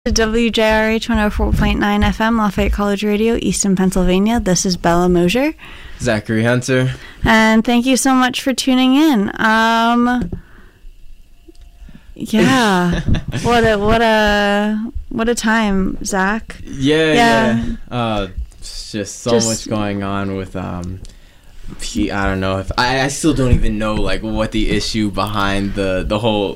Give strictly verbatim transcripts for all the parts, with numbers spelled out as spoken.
W J R H one oh four point nine F M, Lafayette College Radio, Easton, Pennsylvania. This is Bella Mosier. Zachary Hunter. And thank you so much for tuning in. Um, yeah. what a what a what a time, Zach. Yeah, yeah. yeah. Uh, it's just so just, much going on with um. I don't know if I, I still don't even know like what the issue behind the the whole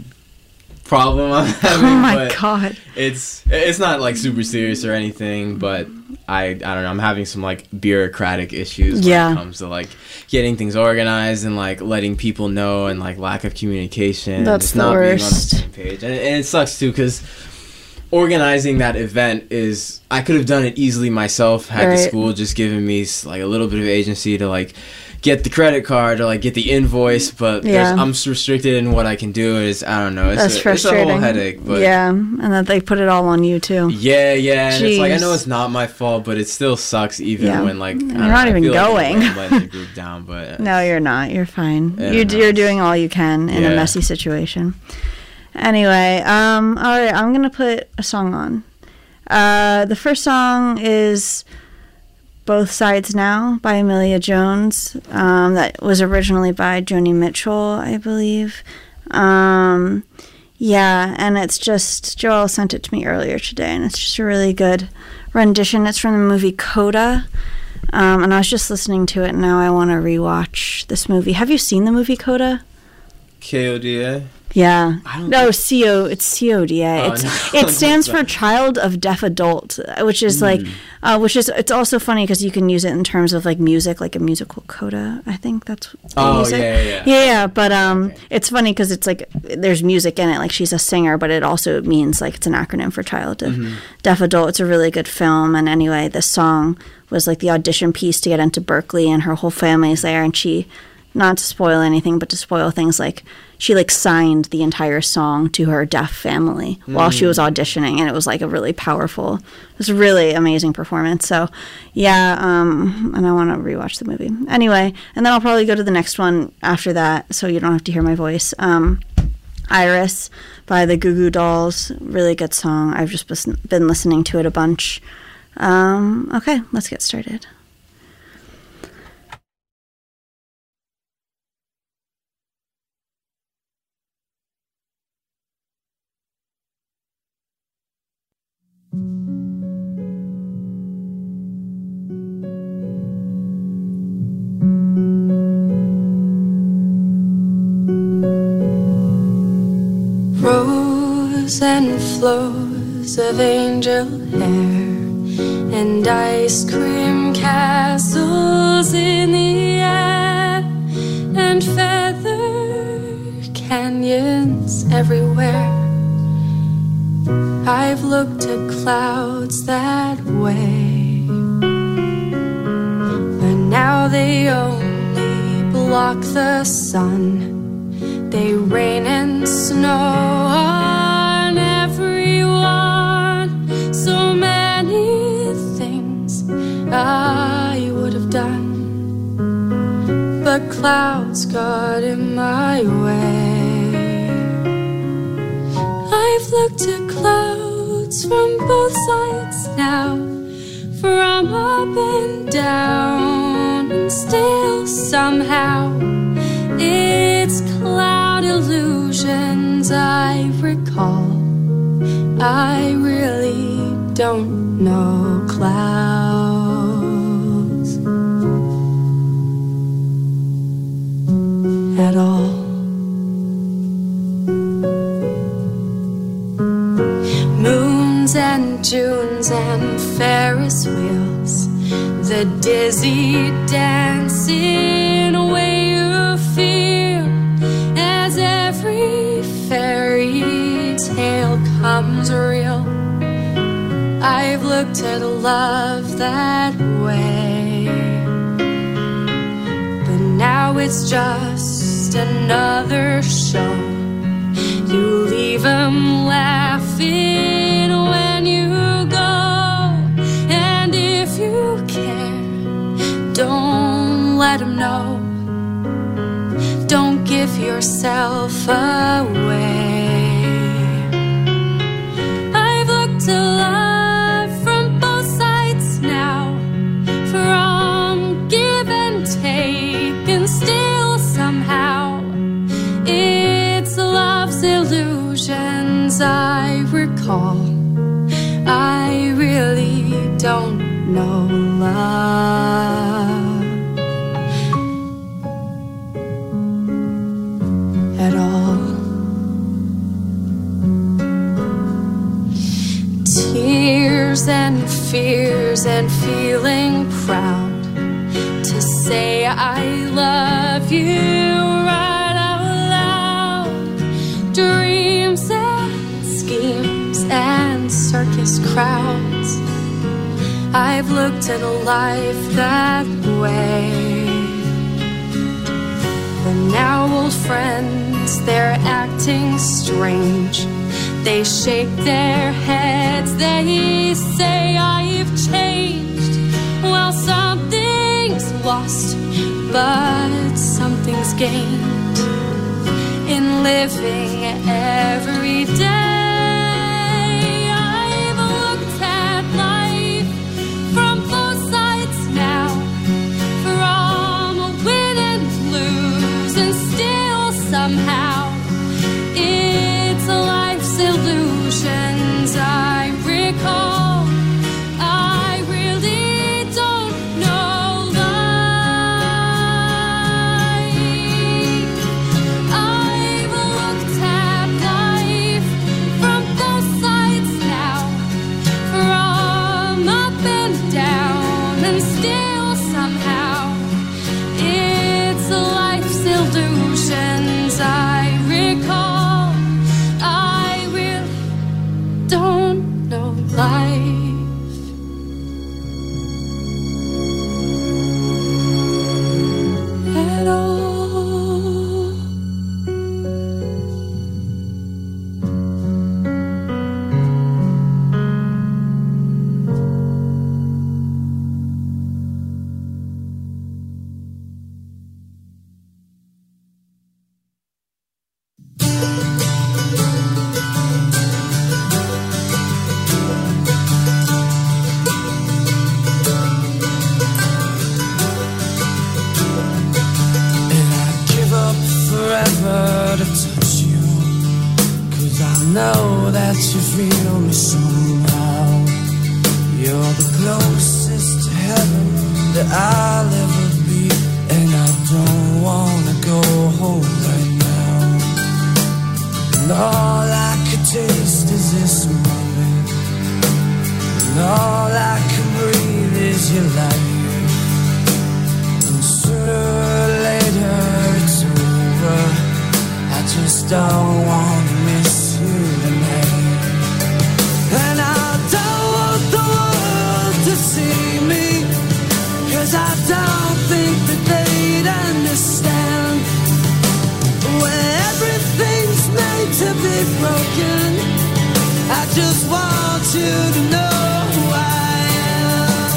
problem I'm having. Oh my but god! It's it's not like super serious or anything, but I I don't know. I'm having some like bureaucratic issues when yeah. it comes to like getting things organized and like letting people know, and like lack of communication. That's just the not worst. being on the same page, and, and it sucks too because organizing that event is I could have done it easily myself had right. the school just given me like a little bit of agency to like get the credit card or like get the invoice, but yeah. I'm restricted in what I can do. Is I don't know. It's That's a, frustrating. It's a whole headache. But yeah, and that they put it all on you too. Yeah, yeah, and Jeez. it's like I know it's not my fault, but it still sucks even yeah. when like you're I not know, even I feel going. Like I'm letting the group down, but no, you're not. You're fine. Yeah, you, no, you're doing all you can in yeah. a messy situation. Anyway, um, all right, I'm gonna put a song on. Uh, the first song is Both Sides Now by Amelia Jones. Um, that was originally by Joni Mitchell, I believe. Um, yeah, and it's just, Joel sent it to me earlier today, and it's just a really good rendition. It's from the movie Coda. Um, and I was just listening to it, and now I want to rewatch this movie. Have you seen the movie Coda? K O D A? Yeah. I don't no, think... C O. It's C O D A. Oh, it's no. it stands for Child of Deaf Adult, which is mm. like, uh, which is it's also funny because you can use it in terms of like music, like a musical coda. I think that's. Oh music. yeah, yeah, yeah. Yeah, but um, okay. it's funny because it's like there's music in it. Like she's a singer, but it also means like it's an acronym for Child of mm-hmm. Deaf Adult. It's a really good film. And anyway, this song was like the audition piece to get into Berkeley, and her whole family's there, and she. Not to spoil anything, but to spoil things like she like signed the entire song to her deaf family mm. while she was auditioning, and it was like a really powerful, it was a really amazing performance. So yeah, um, and I want to rewatch the movie anyway, and then I'll probably go to the next one after that, so you don't have to hear my voice. Um, Iris by the Goo Goo Dolls, really good song. I've just been listening to it a bunch. Um, okay, let's get started. Rows and flows of angel hair and ice cream castles in the air and feather canyons everywhere. I've looked at clouds that way, but now they only block the sun. They rain and snow on everyone. So many things I would have done, but clouds got in my way. I've looked at clouds from both sides now, from up and down, and still somehow it's cloud illusions I recall. I really don't know clouds at all. Moons and Junes and Ferris wheels, the dizzy dancing away you feel as every fairy tale comes real. I've looked at love that way, but now it's just another show. You leave 'em laughing when you go, and if you care, don't let 'em know. Don't give yourself away. I've know love at all. Tears and fears and feeling proud to say I love you right out loud. Dreams and schemes and circus crowds, I've looked at a life that way. But now old friends, they're acting strange. They shake their heads, they say I've changed. Well, something's lost, but something's gained in living every day. I've looked at life from both sides now, from win and lose, and still somehow it's life's illusions I recall. I really don't know life. I've looked at life from both sides now, from up and down, and still somehow it's life's illusions I recall. I really don't know life at all. And I'd give up forever to touch you, 'cause I know that you feel me somehow. You're the closest to heaven that I'll ever be, and I don't wanna go home right now. And all I could taste is this moment, and all I can breathe is your light. And sooner or later it's over, I just don't wanna miss you tonight. And I don't want the world to see me, 'cause I don't think that they'd understand. When everything's made to be broken, I just want you to know who I am.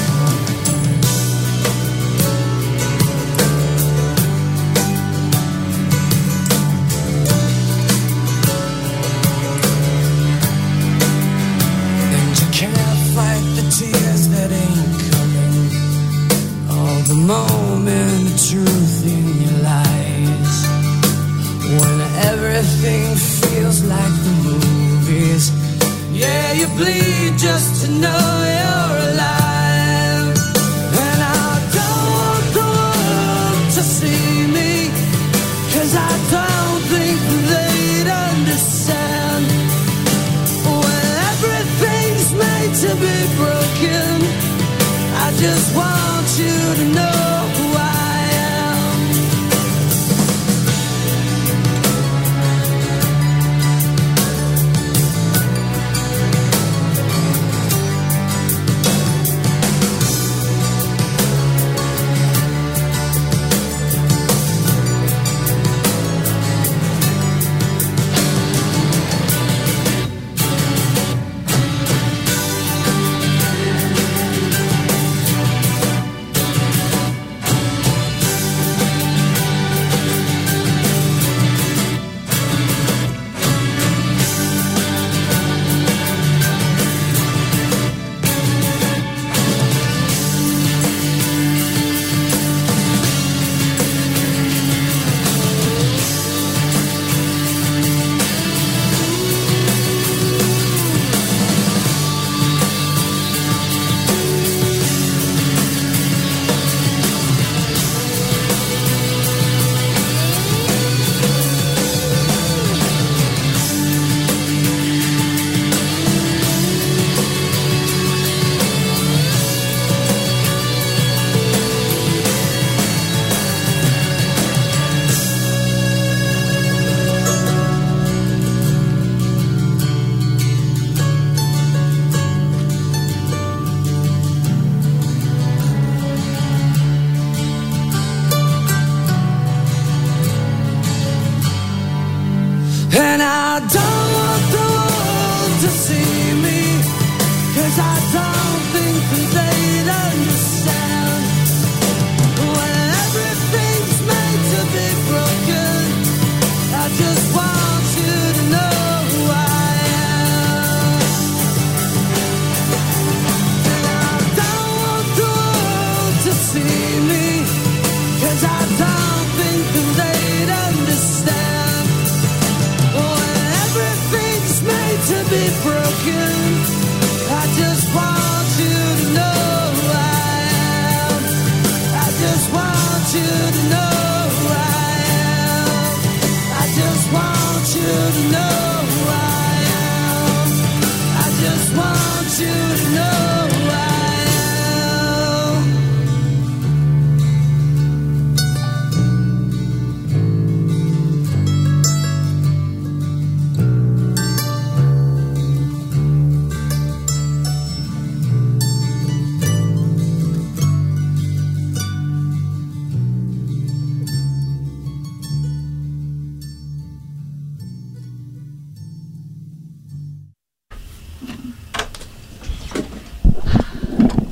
And you can't fight the tears that ain't coming, all the moment of truth in your lies. When everything feels like the movies, yeah, you bleed just to know you're alive. And I don't want the world to see me, 'cause I don't think they'd understand. When everything's made to be broken, I just want you to know who I am.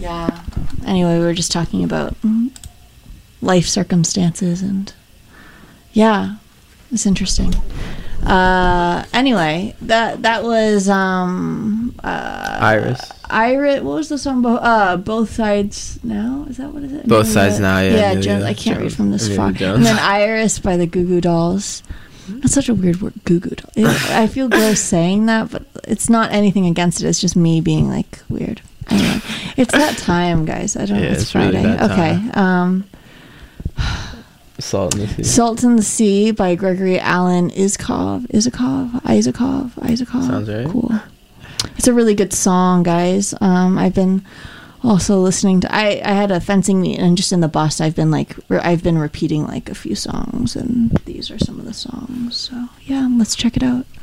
Yeah. Anyway, we were just talking about life circumstances, and yeah, it's interesting. Uh, anyway, that that was um, uh, Iris. Iris. What was the song? Bo- uh, Both Sides Now. Is that what is it? Both no, Sides that, Now. Yeah. Yeah, yeah, Jones. yeah. I can't Jones. read from this Amelia far. Jones. And then Iris by the Goo Goo Dolls. That's such a weird word, Goo Goo Dolls. It, I feel gross saying that, but it's not anything against it. It's just me being like weird. Anyway, it's that time, guys. I don't. Yeah, it's, it's really Friday. that Okay. Um, Salt in the Sea. Salt in the Sea by Gregory Alan Isakov. Isakov? Isakov? Isakov? Sounds right. Cool. It's a really good song, guys. Um, I've been also listening to... I, I had a fencing meet, and just in the bus, I've been like... Re- I've been repeating like a few songs, and these are some of the songs. So, yeah, let's check it out.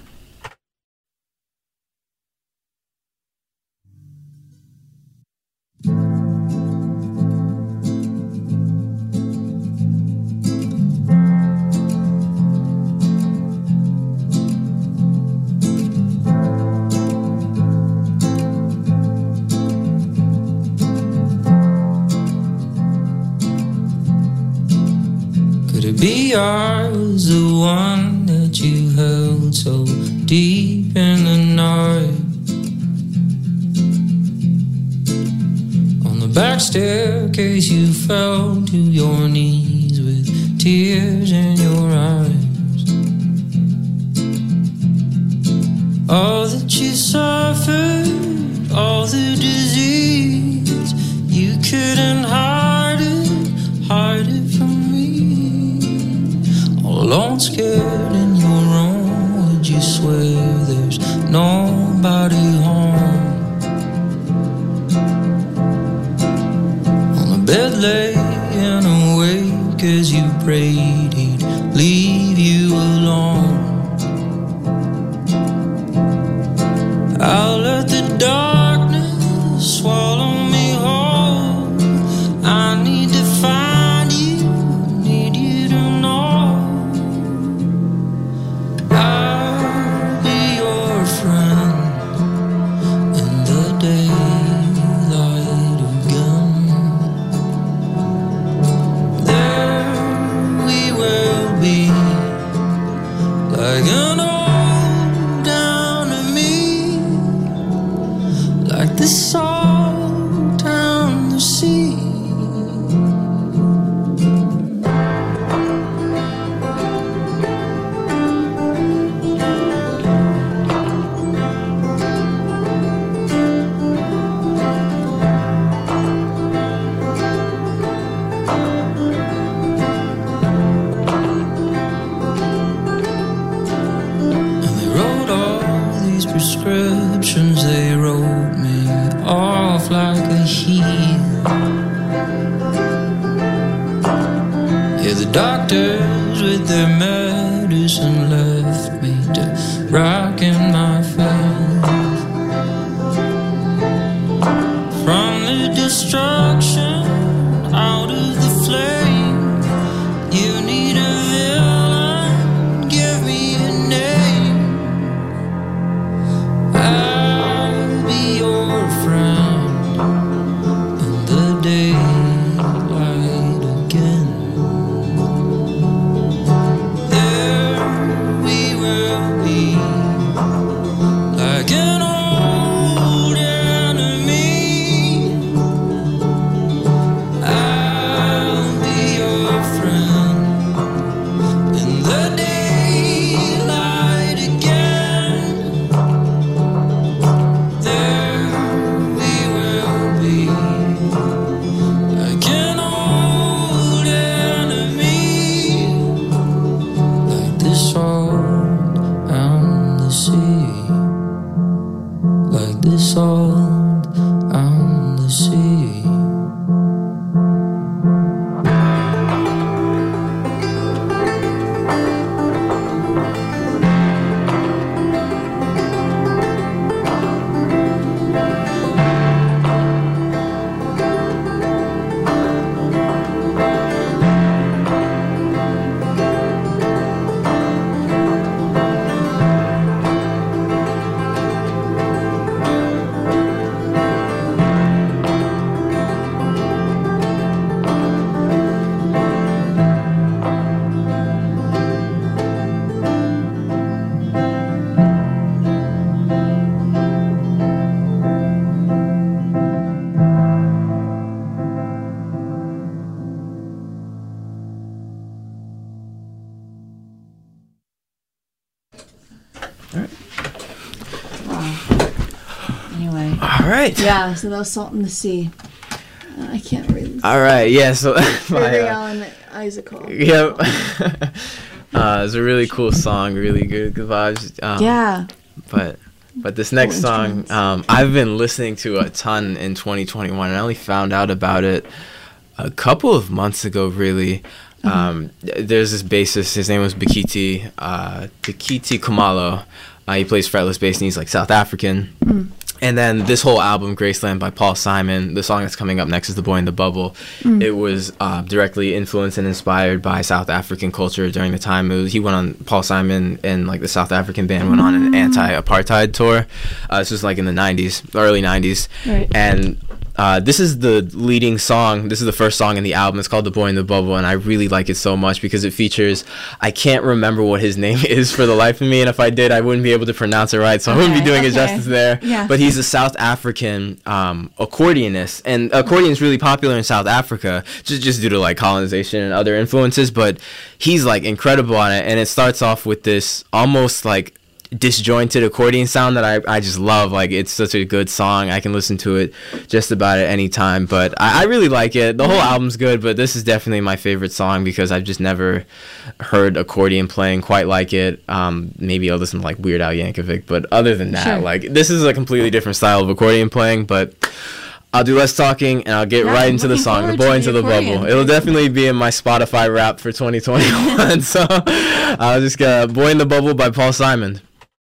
Could it be I was the one that you held so deep in the night? On the back staircase you fell to your knees with tears in your eyes. All that you suffered, all the disease, you couldn't hide it, hide it from me. All alone, scared in your room, would you swear there's nobody home? On the bed laying awake as you prayed he'd leave you alone. I'll let the darkness swallow me whole. I need to find you, need you to know. I'll be your friend in the daylight again. There we will be, like an old down to me, like the salt down the sea. And they wrote all these prescriptions, they wrote me off like a heel. Yeah, the doctors with their medicine left me to rock in my faith. From the destruction, out of the flame, you need a villain, give me a name. I'll be your friend in the daylight again. There we will be, like an old enemy. I'll be your friend in the daylight again. There we will be, like an old enemy, like the salt on the sea, like the salt on the sea. Anyway. All right. Yeah, so that was Salt in the Sea. Uh, I can't read. All right, yeah, so... Barry Allen Isaac. Yep. uh, it's a really cool song, really good, good vibes. Um, yeah. But but this next song, um, I've been listening to a ton in twenty twenty-one, and I only found out about it a couple of months ago, really. Mm-hmm. Um, there's this bassist, his name was Bikiti, uh, Bikiti Kumalo. Uh, he plays fretless bass, and he's like South African. Mm. And then this whole album, Graceland by Paul Simon, the song that's coming up next is The Boy in the Bubble. Mm. It was uh, directly influenced and inspired by South African culture during the time. It was, he went on, Paul Simon and like the South African band went on an anti-apartheid tour. Uh, this was like in the nineties, early nineties. Right. And uh, this is the leading song. This is the first song in the album. It's called The Boy in the Bubble, and I really like it so much because it features, I can't remember what his name is for the life of me, and if I did, I wouldn't be able to pronounce it right, so okay, I wouldn't be doing okay. it justice there. Yeah. But he's a South African um, accordionist, and accordion is really popular in South Africa, just, just due to like colonization and other influences, but he's like incredible on it, and it starts off with this almost like disjointed accordion sound that I, I just love. Like, it's such a good song. I can listen to it just about at any time, but I, I really like it. The whole album's good, but this is definitely my favorite song because I've just never heard accordion playing quite like it. Um, maybe I'll listen to like Weird Al Yankovic, but other than that, sure. like this is a completely different style of accordion playing, but I'll do less talking and I'll get yeah, right into the song, The Boy into the, the Bubble. It'll definitely be in my Spotify rap for twenty twenty-one. So I'll just get Boy in the Bubble by Paul Simon.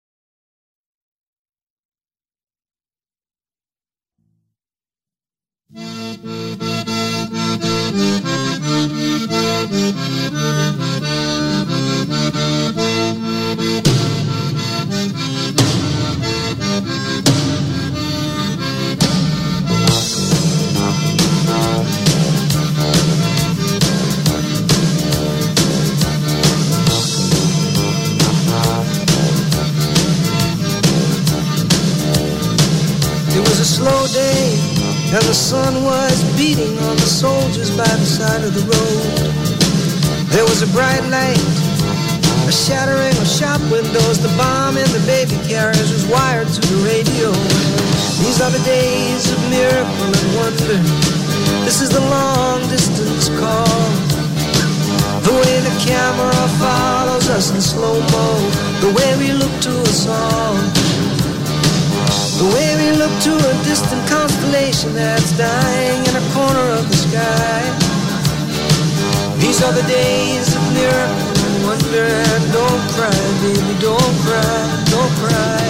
It was a slow day, and the sun was beating on the soldiers by the side of the road. There was a bright light, a shattering of shop windows. The bomb in the baby carriage was wired to the radio. These are the days of miracle and wonder. This is the long distance call. The way the camera follows us in slow-mo, the way we look to us all, the way we look to a distant constellation that's dying in a corner of the sky. These are the days of miracle and wonder. And don't cry, baby, don't cry, don't cry.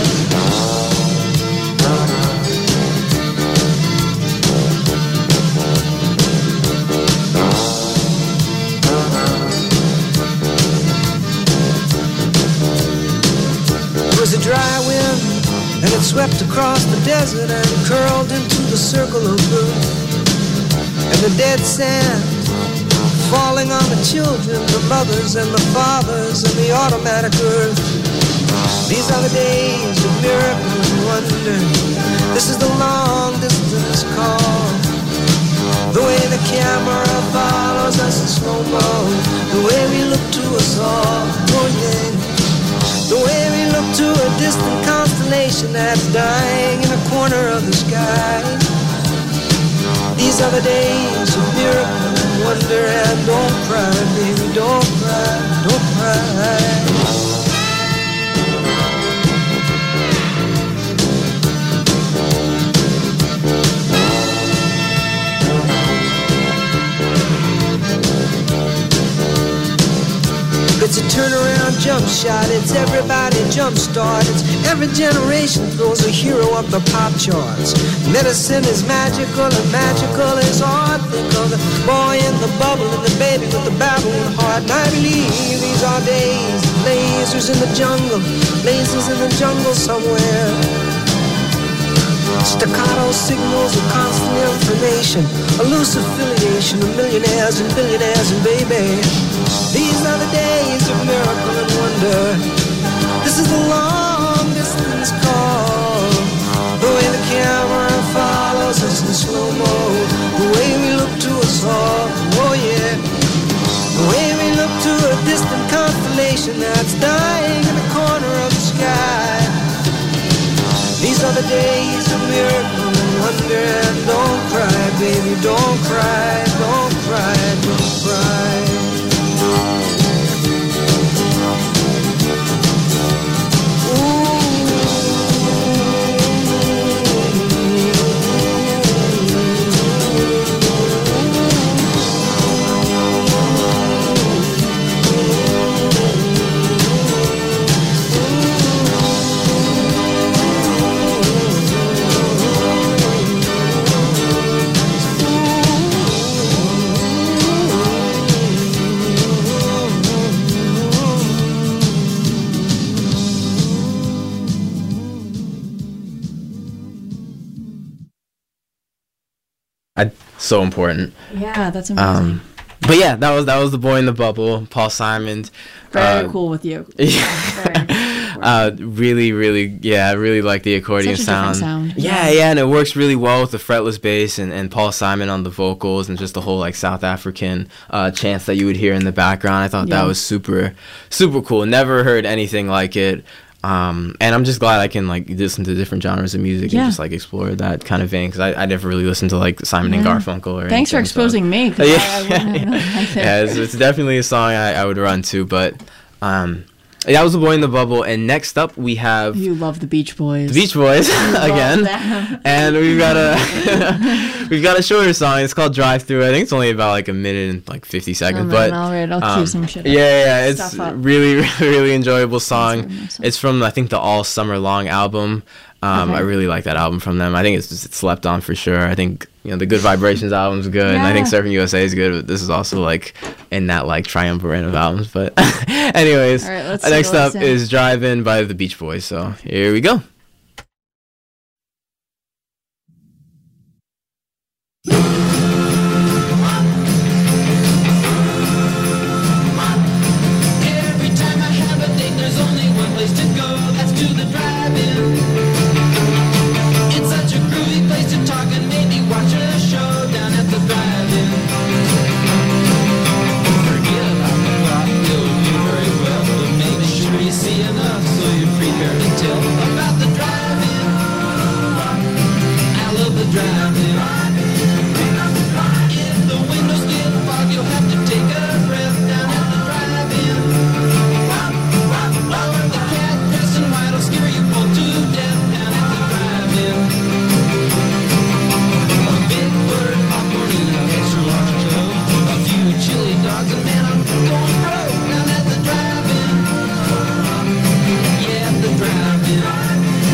It was a dry wind, and it swept across the desert and curled into the circle of blue. And the dead sand falling on the children, the mothers and the fathers and the automatic earth. These are the days of miracle and wonder. This is the long distance call. The way the camera follows us in slow-mo, the way we look to us all, oh yeah. The way we look to a distant constellation that's dying in a corner of the sky. These are the days of miracle and wonder. And don't cry, baby, don't cry, don't cry. It's a turnaround jump shot, it's everybody jump start. It's every generation throws a hero up the pop charts. Medicine is magical and magical is art. Think of the boy in the bubble and the baby with the babbling heart. And I believe these are days, lasers in the jungle, lasers in the jungle somewhere. Staccato signals of constant information, a loose affiliation of millionaires and billionaires and baby. These are the days of miracle and wonder. This is the long distance call. The way the camera follows us in slow-mo, the way we look to us all, oh yeah. The way we look to a distant constellation that's dying in the corner of the sky. These are the days of miracle I so important. Yeah, that's amazing. Um, but yeah, that was that was The Boy in the Bubble, Paul Simon. Very uh, cool with you. Yeah. Very cool. uh, really, really, yeah, I really like the accordion Such a sound. different sound. Yeah, yeah, and it works really well with the fretless bass and, and Paul Simon on the vocals and just the whole like South African uh, chants that you would hear in the background. I thought Yeah. that was super, super cool. Never heard anything like it. Um, and I'm just glad I can like listen to different genres of music Yeah. and just like explore that kind of vein because I, I never really listened to like Simon and Yeah. Garfunkel or Thanks for anything, so- exposing me. 'Cause Yeah, I, I wouldn't have known like yeah, it's, it's definitely a song I, I would run to, but um, that was The Boy in the Bubble. And next up we have You love the Beach Boys. the Beach Boys again, them. and we've got a we've got a shorter song. It's called Drive Through. I think it's only about like a minute and like fifty seconds, Oh, but man, all right, I'll um, cue some shit up. yeah, yeah, it's Stuff up. really, really enjoyable song. That's a nice song. It's from I think the All Summer Long album. Um, Okay. I really like that album from them. I think it's just it's slept on for sure. I think you know the Good Vibrations album's good, and I think Yeah. Surfing U S A is good. But this is also like in that like triumvirate of albums. But anyways, All right, let's uh, take a next up listen. is Drive In by the Beach Boys. So here we go. Every time I have a date, there's only one place to go. That's to the drive-in. It's such a groovy place to talk and maybe watch a show down at the drive-in. Forget about the plot, you'll do very well, but make sure you see enough so you're prepared to tell about the drive-in. I love the drive-in. If the windows get fogged, you'll have to take a breath down at the drive-in. Or the cat dressed in white will scare you both to death down at the drive-in. A big bird, popcorn, and an extra large Coke. A few chili dogs, and man, I'm going broke down at the drive-in. Yeah, at the drive-in.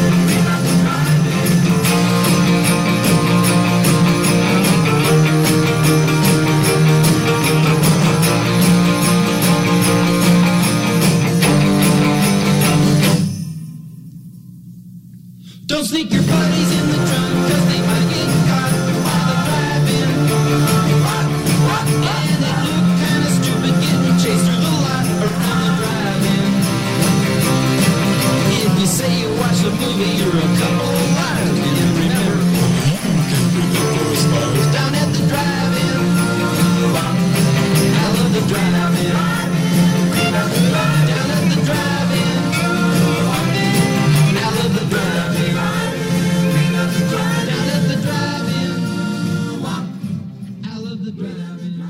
Don't sneak your buddies in the trunk, cause they might get caught while they're driving. And they look kinda stupid getting chased through the lot around the drive-in. If you say you watched the movie, you're a couple of liars. And remember, down at the drive-in. I love the drive-in. Down at the drive-in. I love the drive-in. Down at the drive-in. I love the drive-in.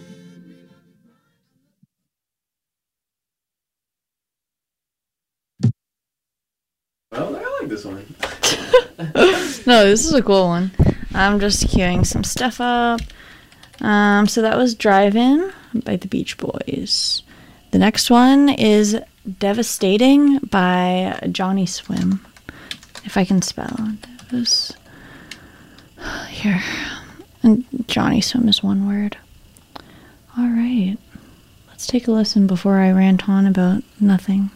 Well, I like this one. No, this is a cool one. I'm just queuing some stuff up. Um, so that was Drive-In by the Beach Boys. The next one is Devastating by Johnny Swim. If I can spell. Devas- Here. And Johnny Swim is one word. All right. Let's take a listen before I rant on about nothing.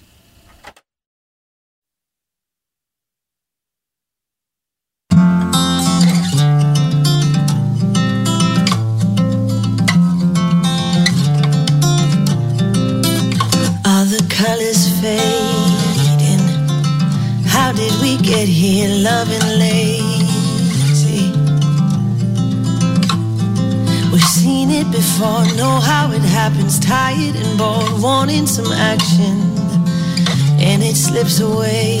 Are the colors fading? How did we get here loving lazy? We've seen it before, know how it happens. Tired and bored, wanting some action, and it slips away.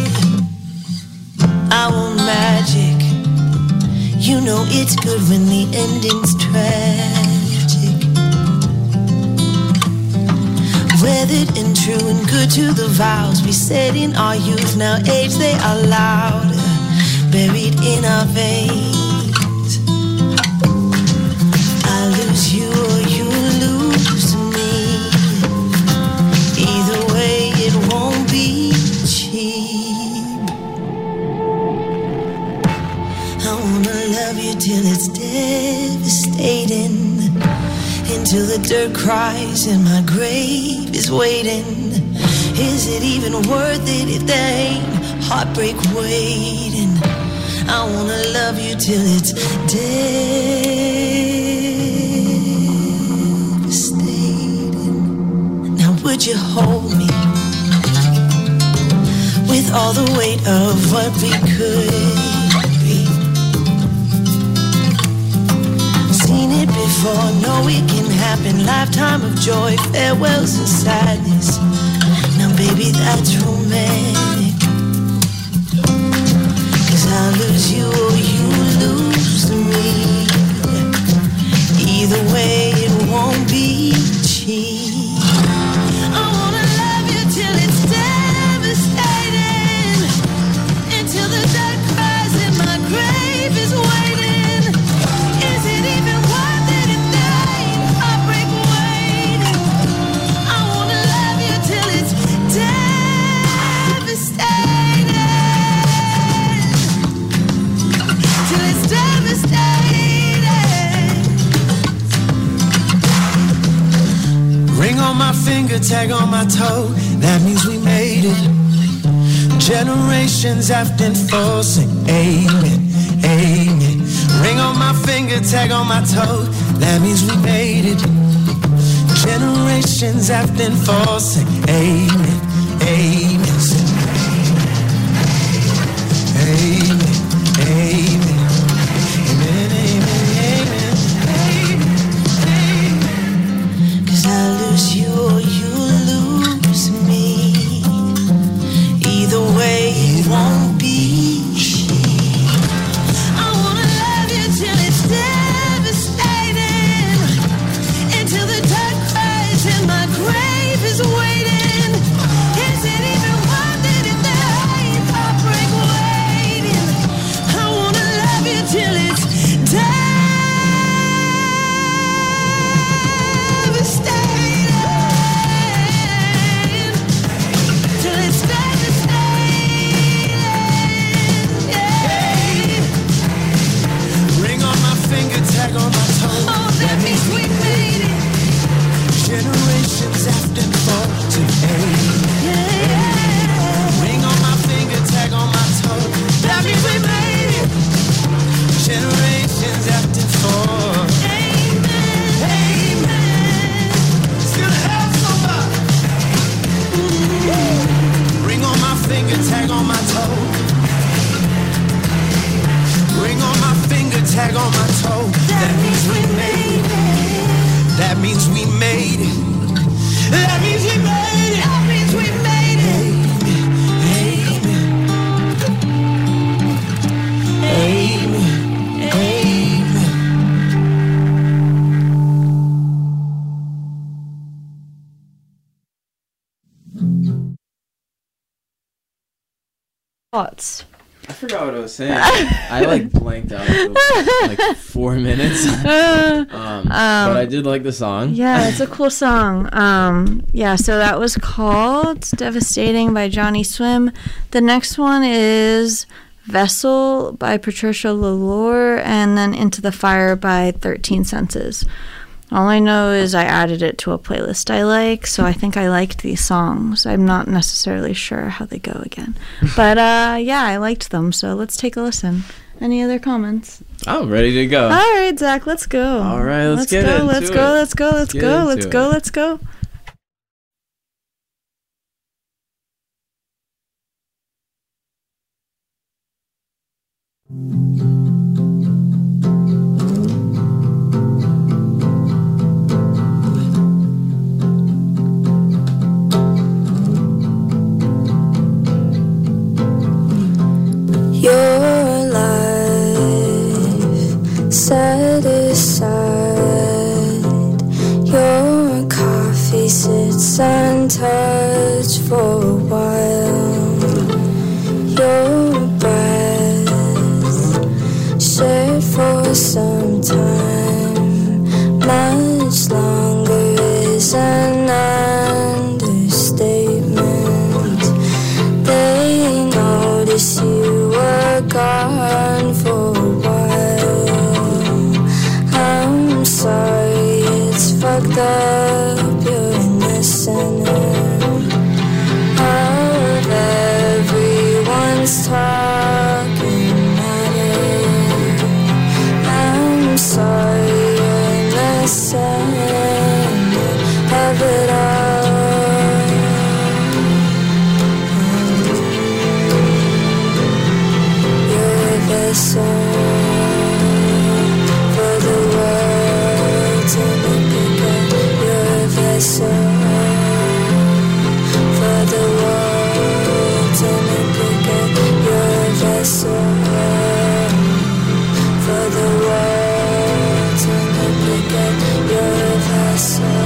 I want magic. You know it's good when the ending's tragic. Weathered and true and good to the vows we said in our youth. Now age they are loud, buried in our veins. I lose you or you lose me. Either way it won't be cheap. I wanna love you till it's devastating, until the dirt cries and my grave is waiting. Is it even worth it if there ain't heartbreak waiting? I wanna love you till it's devastating. Now would you hold me with all the weight of what we could be? Seen it before, know it can happen. Lifetime of joy, farewells and sadness. Now baby, that's romantic. Cause I lose you or you lose me. Either way it won't be cheap. I wanna love you till it's devastating, until the dead cries and my grave is waiting. Is it even worth it if there ain't heartbreak waiting? I wanna love you till it's devastating, till it's devastating. Ring on my finger, tag on my toe, that means we made it. Generations have been forcing, amen, amen. Ring on my finger, tag on my toe, that means we made it. Generations have been forcing, amen, amen. Amen, amen, amen, amen, amen. Cause I lose you or you lose me. Either way it won't be cheap. I wanna love you till it's devastating, until the dark cries and my grave is waiting. Is it even worth it if there ain't heartbreak waiting? I wanna love you till it's devastating, till it's devastating, yeah. Ring on my finger, tag on my toe, Oh, that means we made it, generations have been forcing, amen. yeah. Ring on my finger, tag on my toe, That means we made it, generations have been forcing. amen, amen. Still have somebody. Ring on my finger, tag on my toe. Ring on my finger, tag on my toe. That means we made it, That means we made it. That means we made it. that means we made it, Amen. Amen. Thoughts? I forgot what I was saying. I like blanked out for like four minutes. um, but I did like the song. Yeah, it's a cool song. Um, yeah, so that was called Devastating by Johnny Swim. The next one is Vessel by Patricia Lalore, and then Into the Fire by thirteen Senses. All I know is I added it to a playlist I like, so I think I liked these songs. I'm not necessarily sure how they go again. But uh, yeah, I liked them, so let's take a listen. Any other comments? I'm ready to go. All right, Zach, let's go. All right, let's get go, into let's it. go, let's go, let's Get go, into let's it. go, let's go. Your life set aside. Your coffee sits untouched for a while. Your breath shared for some time. Much longer is an understatement. They notice you were gone for a while. I'm sorry, it's fucked up. You're in the center of everyone's talking matters. vessel for the world to look again. You're a vessel for the world to look again. You're a vessel for the world to look again. You're a vessel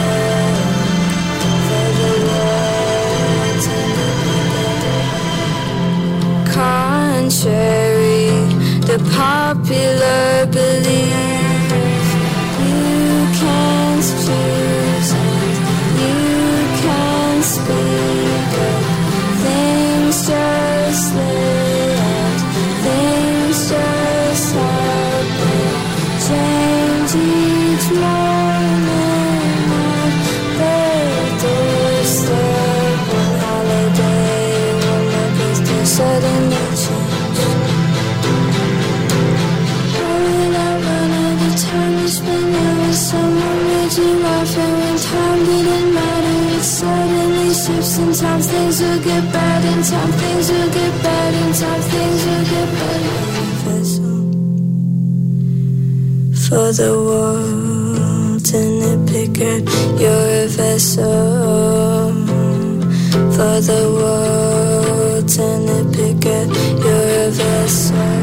for the world to look again. Contrary to popular belief, you can't choose it, you can't speak it. Things just land, things just happen. Change each morning on the doorstep. One holiday, one more business suddenly changed. Hurry up, run out of time to spend there with someone made you laugh. And when time didn't matter, it suddenly shifts. And time things will get bad, and time things will get bad, and time things will get better. Vessel for the world to nitpick at. You're a vessel for the world to nitpick at. You're a vessel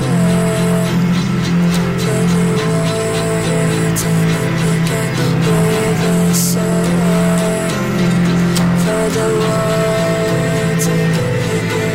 for the world to nitpick at. You're a vessel for the world to nitpick at.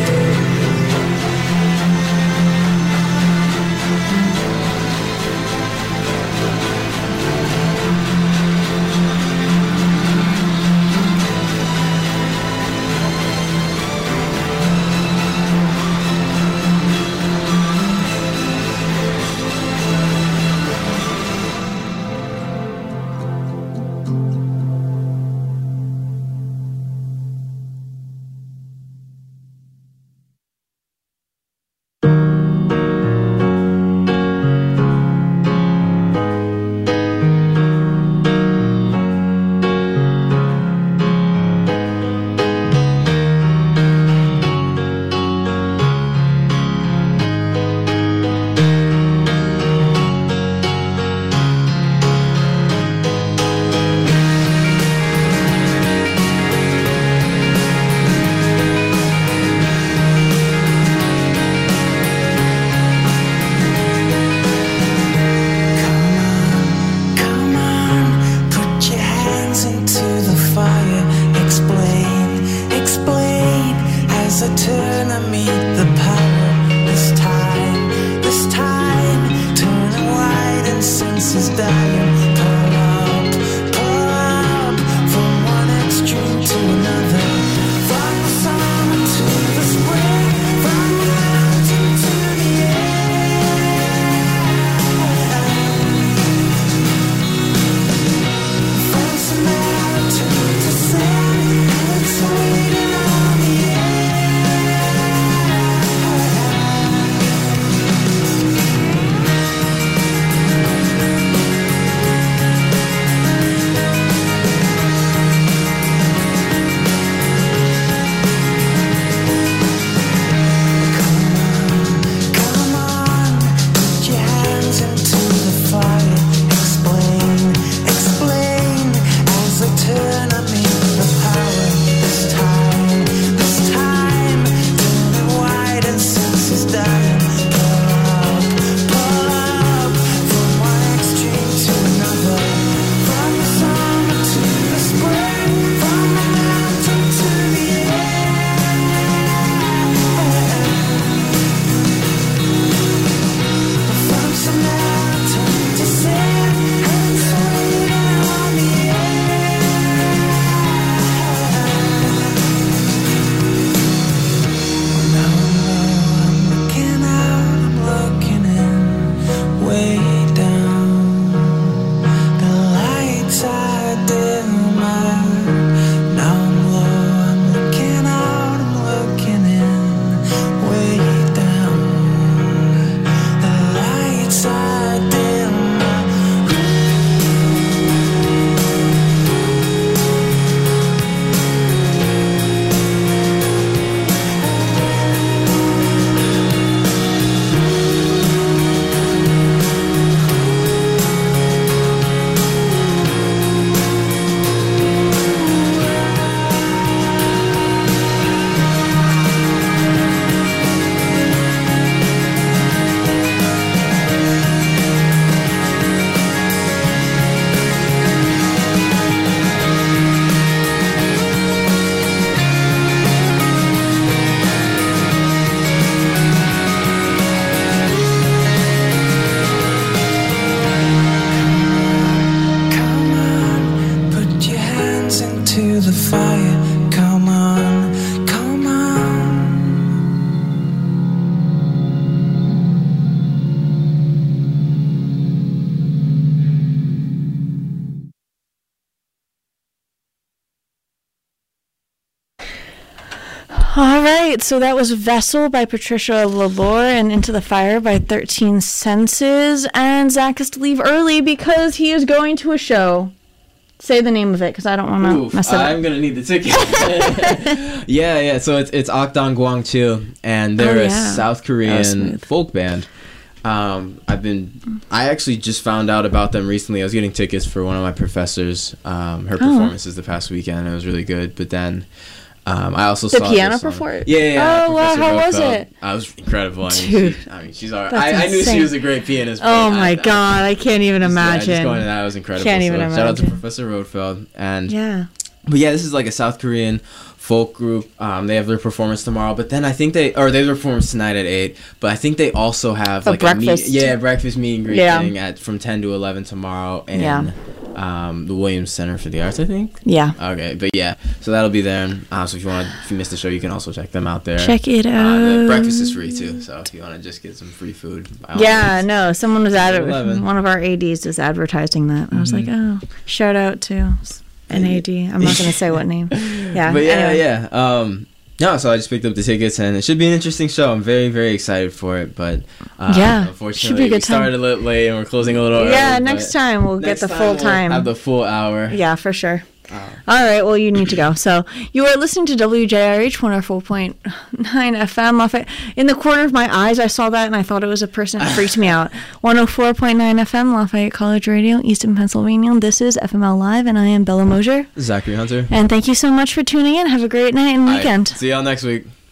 right. So that was Vessel by Patricia Labor and Into the Fire by thirteen Senses. And Zach has to leave early because he is going to a show. Say the name of it because I don't want Oof, to mess it up. I'm gonna need the ticket. yeah, yeah. So it's it's Okdong Gwangchil, and they're Oh, a yeah. South That was Korean smooth. folk band. Um, I've been, I actually just found out about them recently. I was getting tickets for one of my professors. Um, her Oh. performances the past weekend. It was really good. But then, um, I also The saw piano this on- performance? Yeah, yeah. yeah Oh, wow, Professor how was Rofeld. it? I was incredible. I mean, Dude, she, I mean she's alright. that's I, I knew she insane. was a great pianist. but Oh I- my I- God, I can't even just- yeah, imagine. just going to that was incredible. Can't even so Shout out to imagine. Professor Rofeld. And Yeah. but yeah, this is like a South Korean folk group. Um, they have their performance tomorrow, but then I think they or they have their performance tonight at eight. But I think they also have A like breakfast. a meet, yeah breakfast meet and greet Yeah. thing at from ten to eleven tomorrow in Yeah. um, the Williams Center for the Arts, I think. Yeah. Okay, but yeah, so that'll be there. Uh, so if you want, if you missed the show, you can also check them out there. Check it Uh, out. the breakfast is free too, so if you want to just get some free food. by all Yeah, means. no, someone was at it. eleven. One of our A Ds was advertising that. I was like, oh, shout out to an A D. I'm not going to say what name. Yeah. But yeah, anyway. yeah. Um, no, so I just picked up the tickets, and it should be an interesting show. I'm very, very excited for it. But uh, Yeah, unfortunately, should be a good we started time. a little late, and we're closing a little early. Yeah, but next time we'll next get the full we'll time. Have the full hour. Yeah, for sure. Oh. All right, well, you need to go. So you are listening to W J R H one oh four point nine F M. Lafayette. In the corner of my eyes, I saw that, and I thought it was a person. It freaked me out. one oh four point nine F M, Lafayette College Radio, Easton, Pennsylvania. This is F M L Live, and I am Bella Mosier. Zachary Hunter. And thank you so much for tuning in. Have a great night and All right, weekend. see y'all next week.